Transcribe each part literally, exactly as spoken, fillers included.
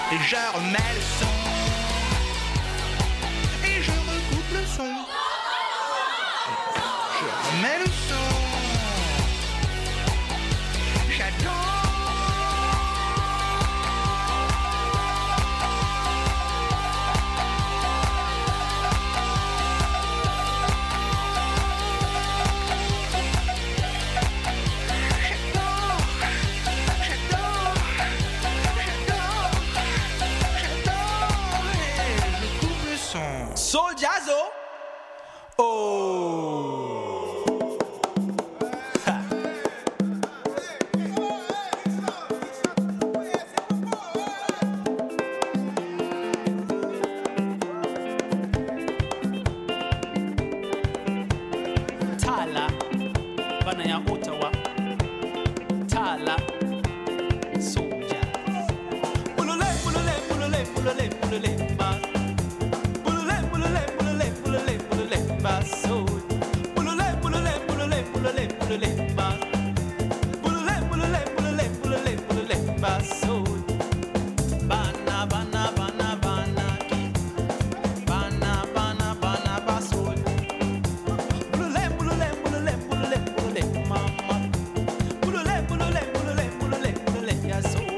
Et je remets le son. Et je recoupe le son. Je remets le son. J'adore. Soul Jazzo. Oh. Tala, bana ya Ottawa. Tala, Soul Jazz. Pulule, pulule, pulule, pulule, pulule, ba. Pulule, pulule, pulule, pulule, pulule, ba. Soul. Pulule, pulule, pulule, pulule, pulule, ba. Pulule, pulule, pulule, pulule, pulule, ba. Soul. Bana, bana, bana, bana, ki. Bana, bana, bana, ba. Soul. Pulule, pulule, pulule, pulule, pulule, mama. Pulule, pulule, pulule, pulule, pulule, ya soul.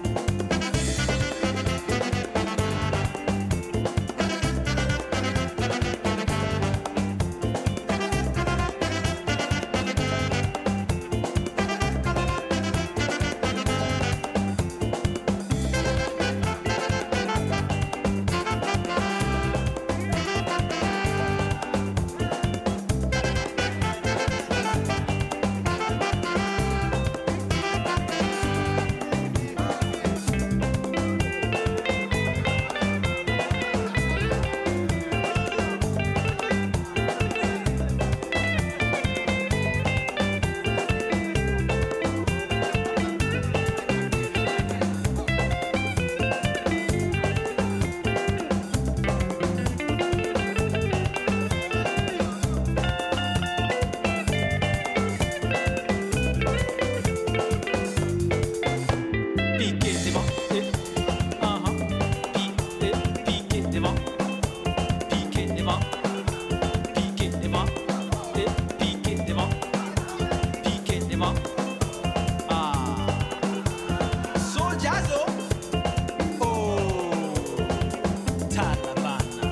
Piqué devant, eh, ah ah, piqué, piqué devant, piqué devant, piqué devant, eh, piqué devant, piqué devant, ah, Soul Jazzo, oh, Talabana,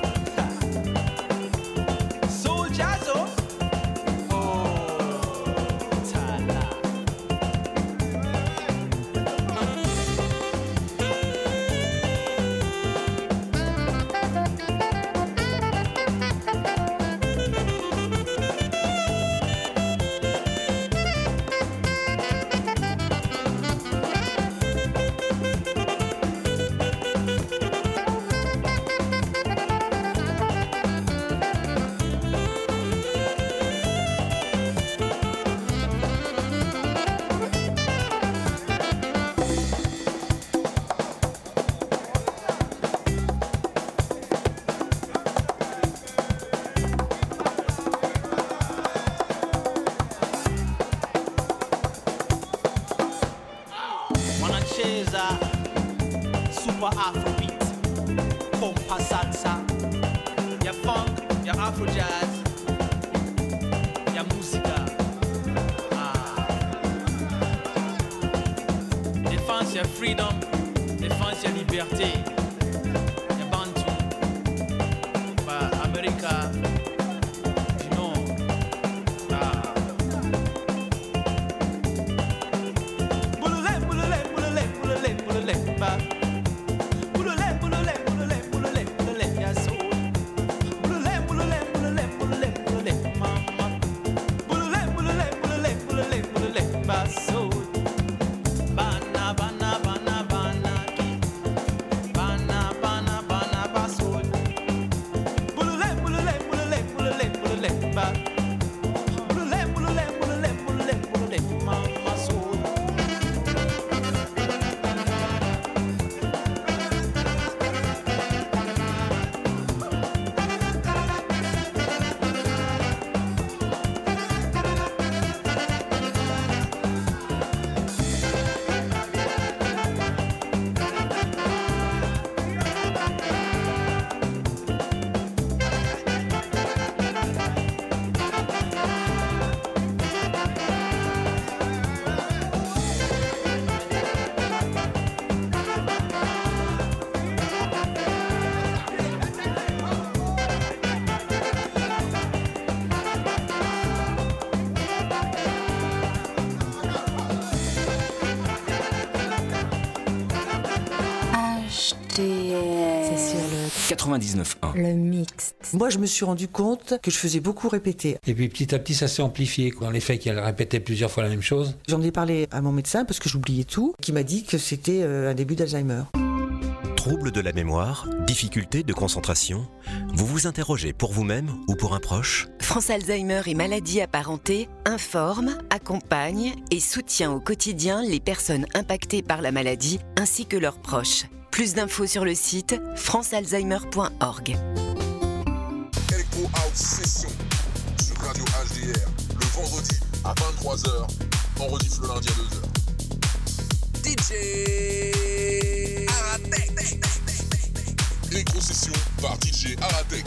Soul Jazzo, oh, Tala. Wanacheza super afrobeat, kompa salsa, ya funk, ya afro jazz, ya música. Ah. Défense ya freedom, défense ya liberté, ya bantu, ba America du Nord. Ah. Pulule, pulule, pulule, pulule, pulule, ba. Pulule, pulule, pulule, pulule, pulule, ya soul. Pulule, pulule, pulule, pulule, pulule, mama. Pulule, pulule, pulule, pulule, pulule, ba soul. Bana, bana, bana, bana, ki. Bana, bana, bana, ba soul. Pulule, pulule, pulule. quatre-vingt-dix-neuf un. Le mix. Moi, je me suis rendu compte que je faisais beaucoup répéter. Et puis petit à petit, ça s'est amplifié. Dans les faits qu'elle répétait plusieurs fois la même chose. J'en ai parlé à mon médecin parce que j'oubliais tout, qui m'a dit que c'était un début d'Alzheimer. Troubles de la mémoire, difficultés de concentration, vous vous interrogez pour vous-même ou pour un proche ? France Alzheimer et maladies apparentées informe, accompagne et soutient au quotidien les personnes impactées par la maladie ainsi que leurs proches. Plus d'infos sur le site france alzheimer point org. Echo House Session sur Radio H D R le vendredi à vingt-trois heures, on rediff le lundi à deux heures. D J Aratek. Echo Session par D J Aratek.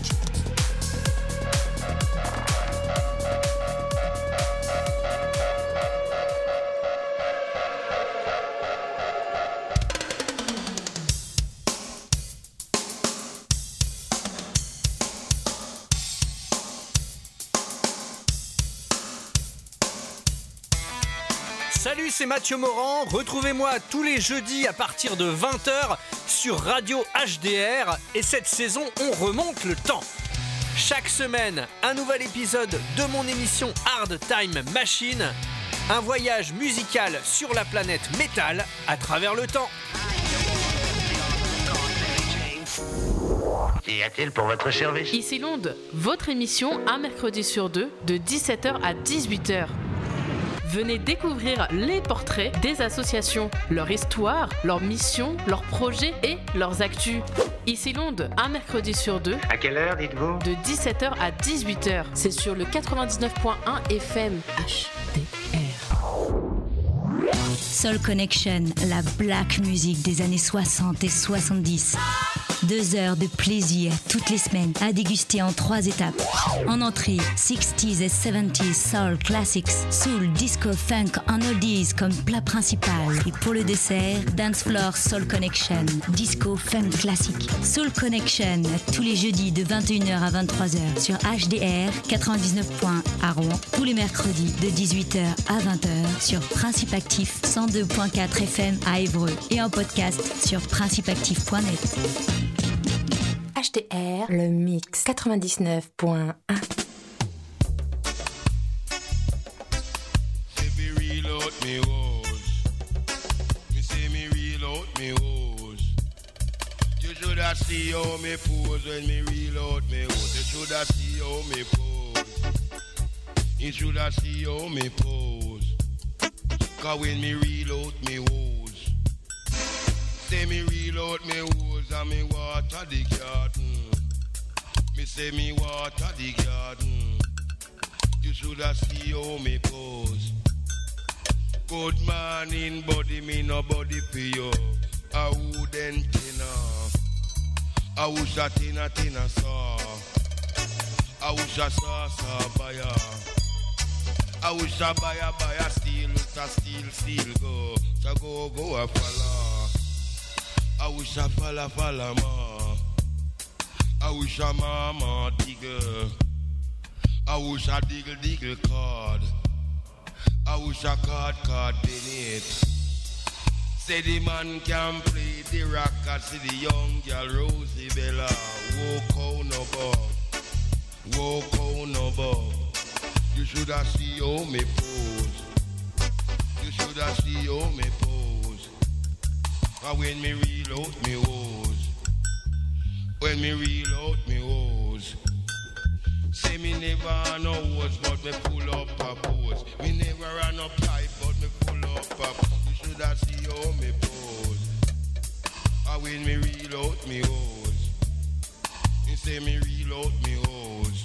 Salut, c'est Mathieu Morand. Retrouvez-moi tous les jeudis à partir de vingt heures sur Radio H D R. Et cette saison, on remonte le temps. Chaque semaine, un nouvel épisode de mon émission Hard Time Machine. Un voyage musical sur la planète métal à travers le temps. Qu'y a-t-il pour votre service ? Ici Londres, votre émission un mercredi sur deux de dix-sept heures à dix-huit heures. Venez découvrir les portraits des associations, leur histoire, leurs missions, leurs projets et leurs actus. Ici Londres, un mercredi sur deux. À quelle heure, dites-vous ? De dix-sept heures à dix-huit heures. C'est sur le quatre-vingt-dix-neuf point un F M H D R. Soul Connection, la black music des années soixante et soixante-dix. Deux heures de plaisir toutes les semaines à déguster en trois étapes. En entrée, sixties et seventies soul classics, soul, disco, funk en oldies comme plat principal. Et pour le dessert, dance floor soul connection, disco, funk classique. Soul Connection tous les jeudis de vingt et une heures à vingt-trois heures sur H D R quatre-vingt-dix-neuf point un à Rouen. Tous les mercredis de dix-huit heures à vingt heures sur Principe Actif cent deux point quatre F M à Évreux et en podcast sur principe actif point net. H D R, le mix quatre-vingt-dix-neuf point un. You should have seen how me pose when me reel out me hose. You should have seen how me pose. You should have seen how me pose. Cause when me reel out me hose, say me reel out me hose and me water the garden. Me say me water the garden. You should have seen how me pose. Good morning, body, me no body for you. I wouldn't tinner. I wish a tinner tinner saw. I wish a saw saw buyer. I wish a buyer buyer steal, a steal steal go. So go go a follow. I wish a follow follow ma. I wish a mama digger. I wish a diggle diggle card. I wish a card card beneath. Say the man can play the rock, I see the young girl Rosie Bella. Walk out no bug, walk out no bug. You should have seen how me pose. You should have seen how me pose. And when me reel out me hose, when me reel out me hose. Say me never no hose, but me pull up a pose. Me never run up pipe, but me pull up a pose. You should have seen how me pose. And when me reel out me hose, you say me reel out me hose.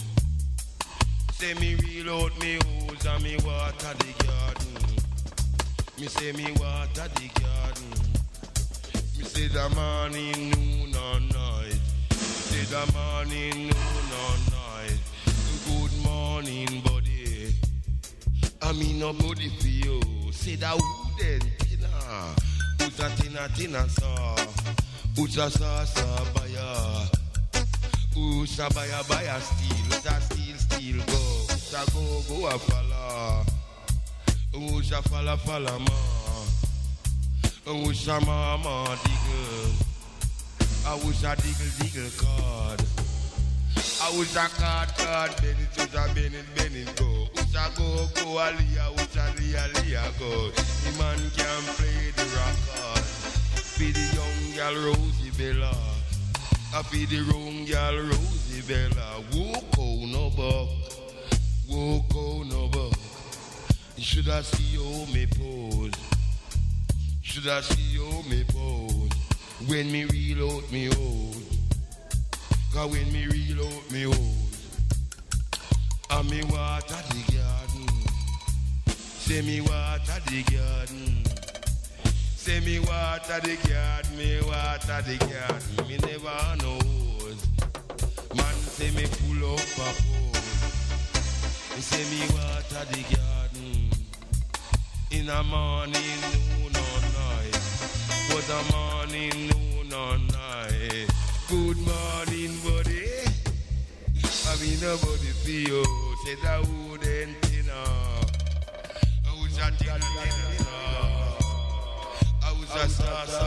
Say me reel out me hose and me water the garden. Me say me water the garden. Me say the morning, noon or night. Say the morning, noon or night. Good morning, buddy. I mean nobody for you. Say that wooden tinner. Who's a tinner tinner saw? Who's a saw saw buyer? Who's a buyer buyer steal? Who's a steal steal go? Who's a go go a follow? Who's a follow follow ma? Who's a mama digger? I was a diggle diggle card. I was a card card, Bennett, was a Bennett, Bennett go. Was a go, go, Aliyah, was a Leah, Leah go. The man can play the record. For the young girl Rosie Bella. I for the young girl Rosie Bella. Walk out no buck. Walk out no buck. Should I see how me pose? Should I see how me pose? When me reel out me hose. Cause when me reel out me hose, and me water the garden. Say me water the garden. Say me water the garden, me water the garden. Me never know hose. Man say me pull up a pose. He say me water the garden. In a morning, noon or night. But a morning, noon or night. Good morning, buddy. I mean, nobody see you. Said I wouldn't, you know. I was a dinner, dinner. I was a salsa.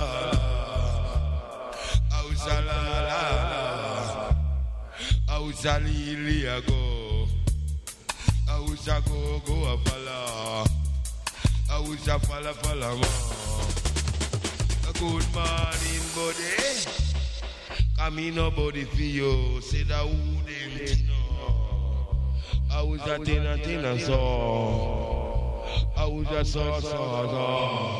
I was a la la. I was a lily ago. I was a go go a falla. I was a falla falla ma. Good morning, buddy. Come in, nobody for you. Say that wouldn't know. I was a tina tina so. I was a so so so.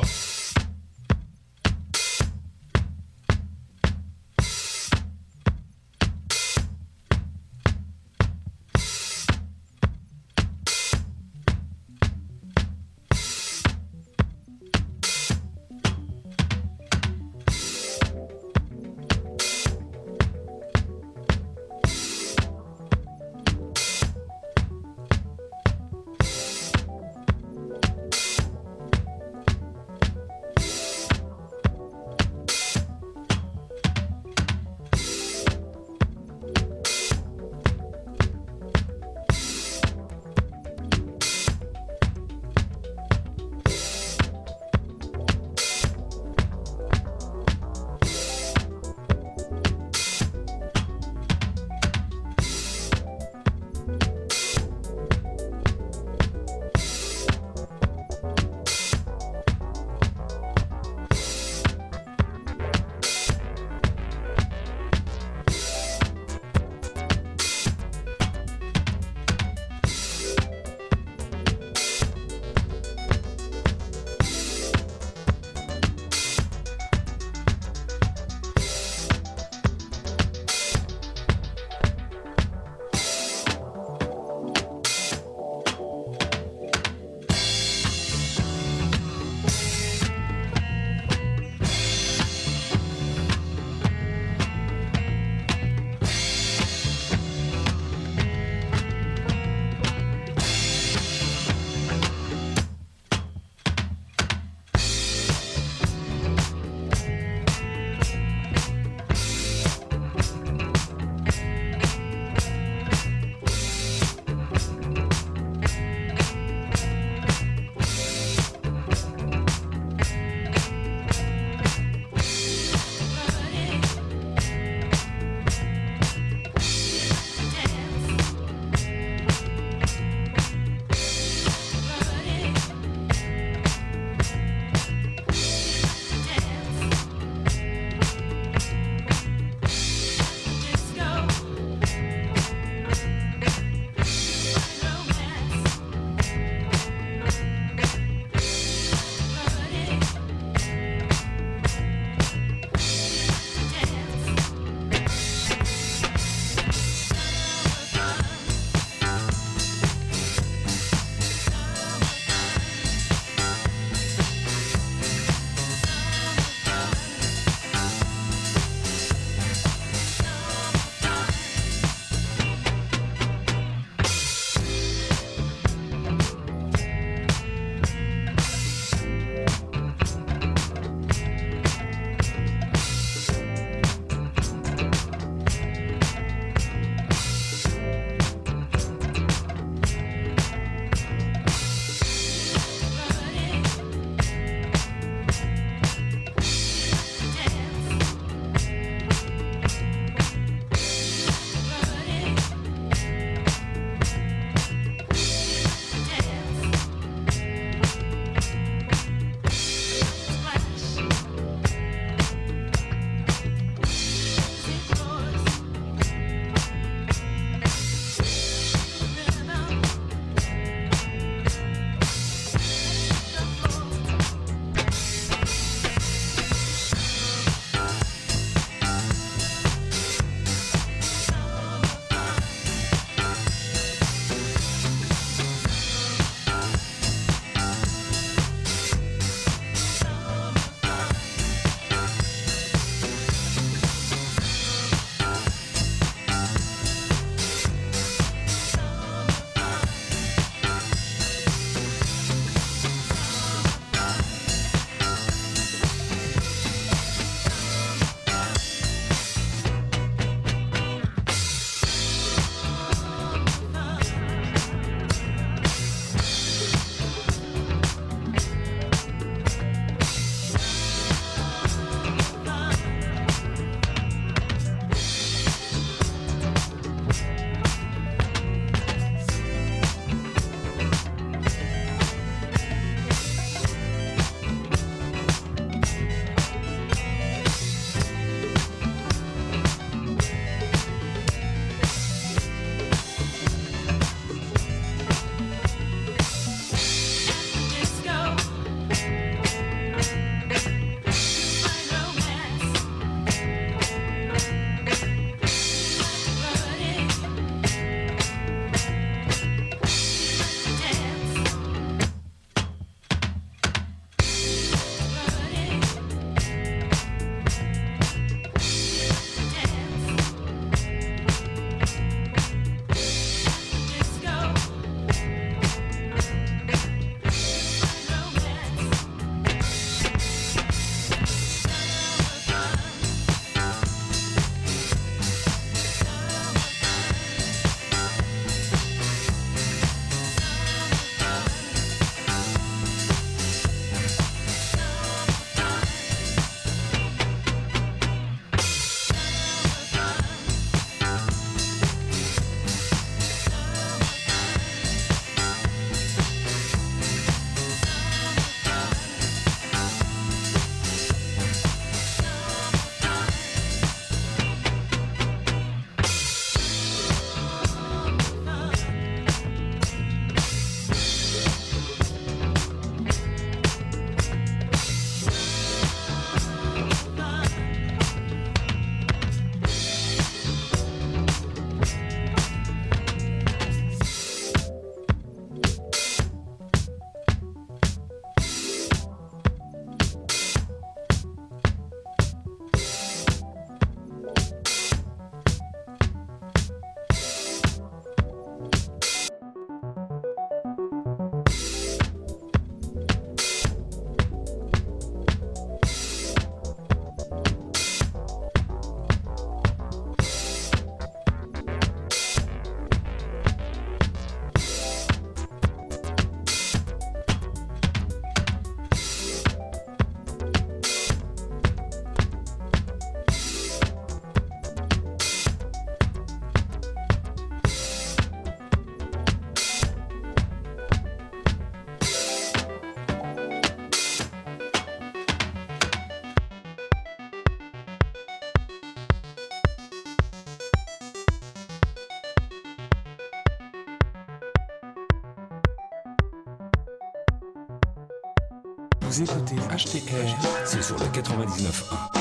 Vous écoutez H D R, c'est sur le quatre-vingt-dix-neuf point un.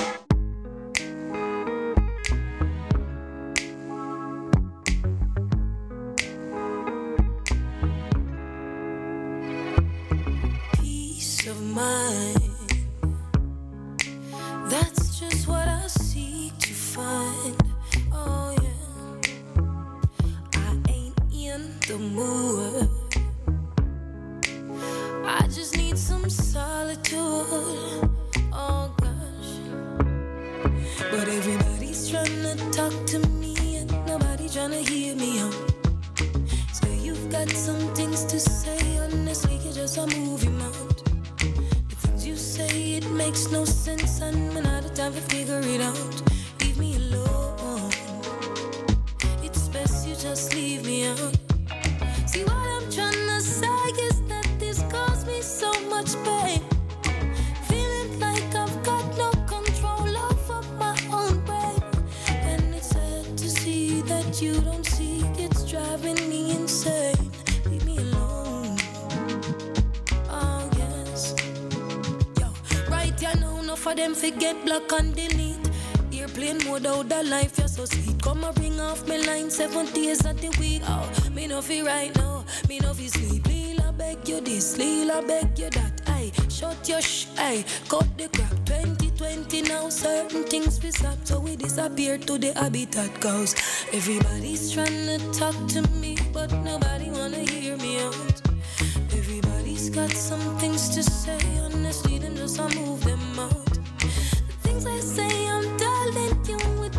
To the habitat cause everybody's trying to talk to me, but nobody wanna hear me out. Everybody's got some things to say, honestly, then just I move them out. The things I say, I'm telling you with.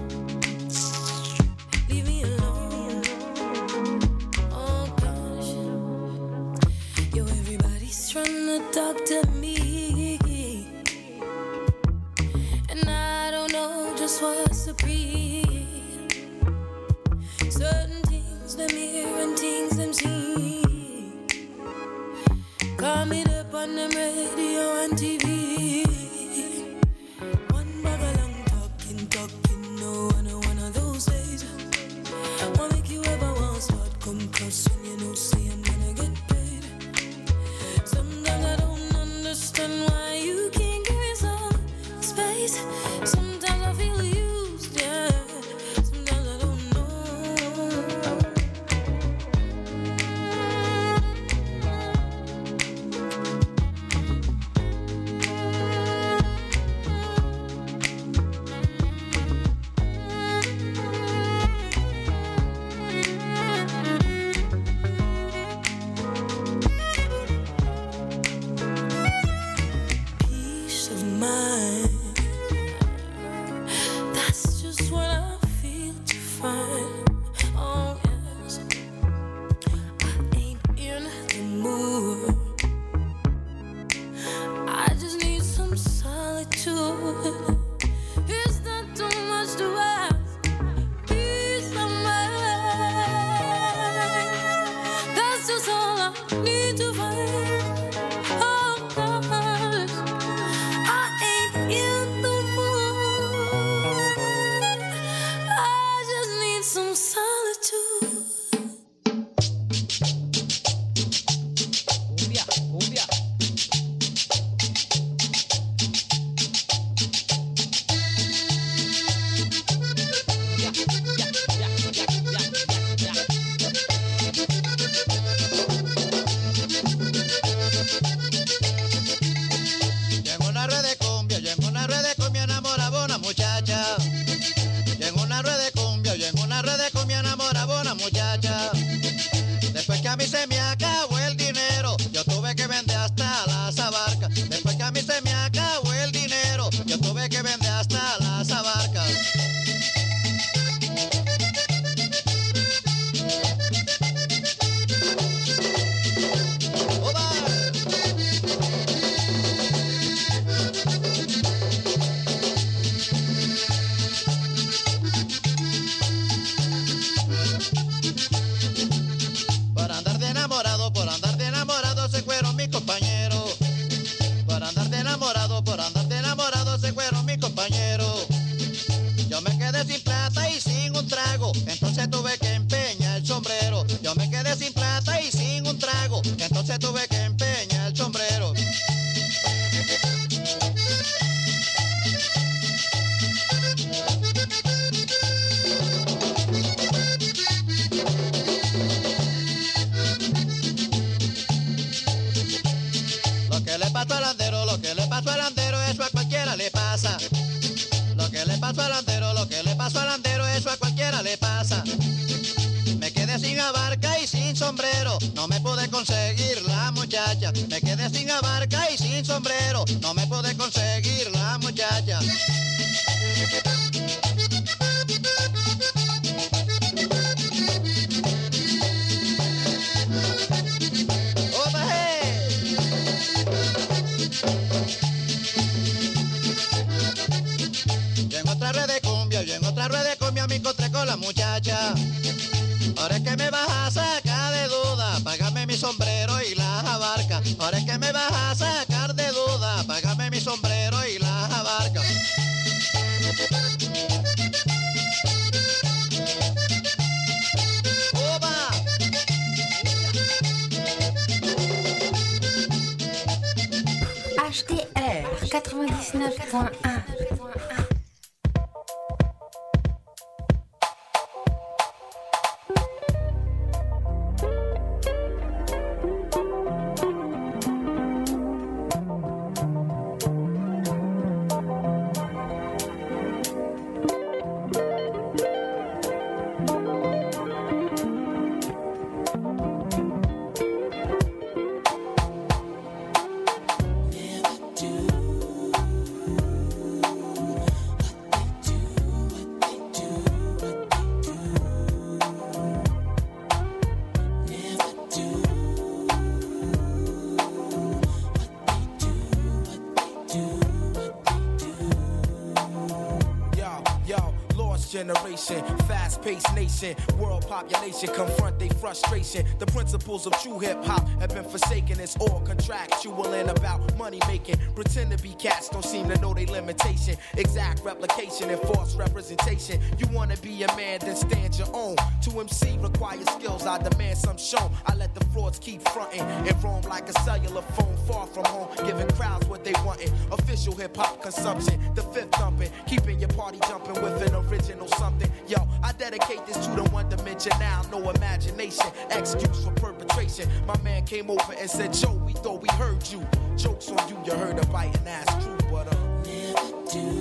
Leave me alone. Oh gosh. Yo, everybody's trying to talk to me, and I don't know just what's supreme. Certain things them hear and things them see. Coming up on them radio and T V. One bag of long talking, talking, no, I know one of those days. Won't make you ever want start come close when you know say I'm gonna get paid. Sometimes I don't understand why you can't give me some space. Sometimes I feel used, yeah. Sometimes I don't know. Peace of mind. That's just what I feel to find. Oh yes, I ain't in the mood. I just need some solitude. It's not too much to ask. Peace of mind. That's just all I need to find. Oh gosh, I ain't in the mood. I just need some solitude. Cumbia, cumbia. Yo en una rueda de cumbia, yo en una rueda de cumbia enamoraba una muchacha. Yo en una rueda de cumbia, yo en una rueda de cumbia enamoraba una muchacha. Después que a mí se me acabó el dinero, yo tuve que vender hasta las abarcas. Después que a mí se me acabó el dinero, yo tuve que vender hasta las abarcas. Por andar de enamorado, por andar de enamorado se fueron mis compañeros. Por andar de enamorado, por andar de enamorado se fueron mis compañeros. Yo me quedé sin plata y sin un trago, entonces tuve que empeñar el sombrero. Yo me quedé sin plata y sin un trago, entonces tuve que empeñar el sombrero. que le pasó al antero, lo que le pasó al antero, eso a cualquiera le pasa. Me quedé sin abarca y sin sombrero, no me pude conseguir la muchacha. Me quedé sin abarca y sin sombrero, no me pude conseguir la muchacha. Yo en otra red de cumbia, yo en otra red de cumbia me encontré con la muchacha. Ahora es que me vas a sacar de duda, págame mi sombrero y las abarcas. Ahora es que me vas a sacar de duda, págame mi sombrero y las abarcas. H D R quatre-vingt-dix-neuf point un. Generation, fast-paced nation, world population confront their frustration. The principles of true hip-hop have been forsaken. It's all contractual and about money making. Pretend to be cats, don't seem to know their limitation. Exact replication and false representation. You wanna be a man, then stand your own. To M C requires skills, I demand some shown. I let the frauds keep fronting and roam like a cellular phone far from home, giving crowds what they wantin'. Official hip-hop consumption, the fifth thumping, keeping your party jumping with an original something. Yo, I dedicate this to the one dimension now, no imagination, excuse for perpetration. My man came over and said, Joe, we thought we heard you. Jokes on you, you heard a biting ass true, but uh, never do.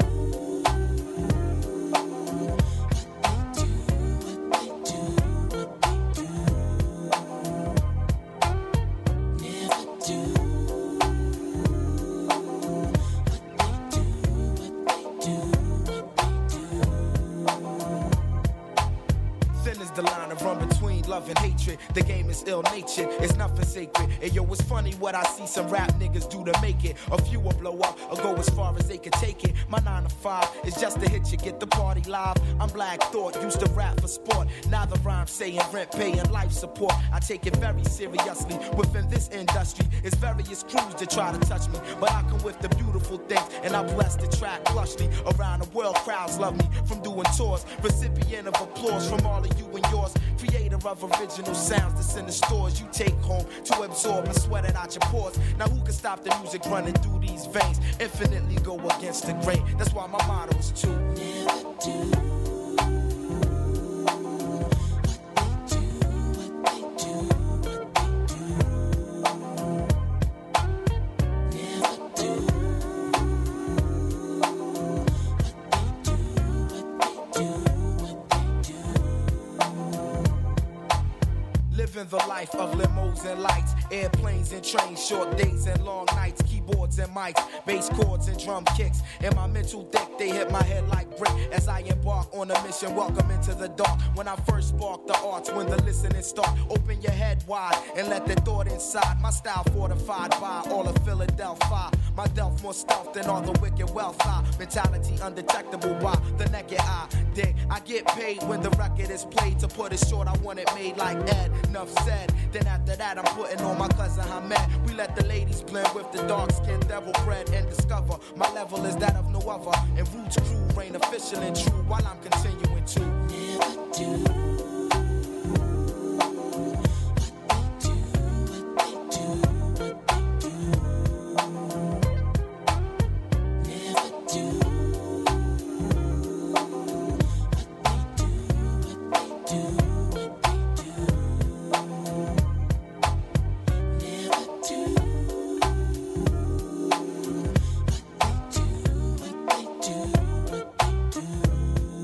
The line of run between love and hatred. The game is ill-natured, it's nothing sacred. And yo, it's funny what I see some rap niggas do to make it. A few will blow up or go as far as they can take it. My nine to five is just to hit you, get the party live. I'm Black Thought, used to rap for sport. Now the rhyme saying rent, paying life support. I take it very seriously. Within this industry, it's various crews that try to touch me, but I come with the beautiful things, and I bless the track plushly. Around the world, crowds love me from doing tours. Recipient of applause from all of you and yours. Creator of original sounds that's in the stores you take home to absorb and sweat it out your pores. Now who can stop the music running through these veins? Infinitely go against the grain. That's why my motto is to never do. The life of limos and lights, airplanes and trains, short days and long nights, keyboards and mics, bass chords and drum kicks. In my mental thick, they hit my head like brick as I embark on a mission. Welcome into the dark. When I first spark the arts, when the listening start, open your head wide and let the thought inside. My style fortified by all of Philadelphia. My delf more stealth than all the wicked wealth. I mentality undetectable by the naked eye. Dig, I get paid when the record is played. To put it short, I want it made like Ed. Enough said. Then after that, I'm putting on my cousin Hamed. We let the ladies blend with the dark skin devil bread and discover my level is that of no other. And Roots crew reign official and true while I'm continuing to never do.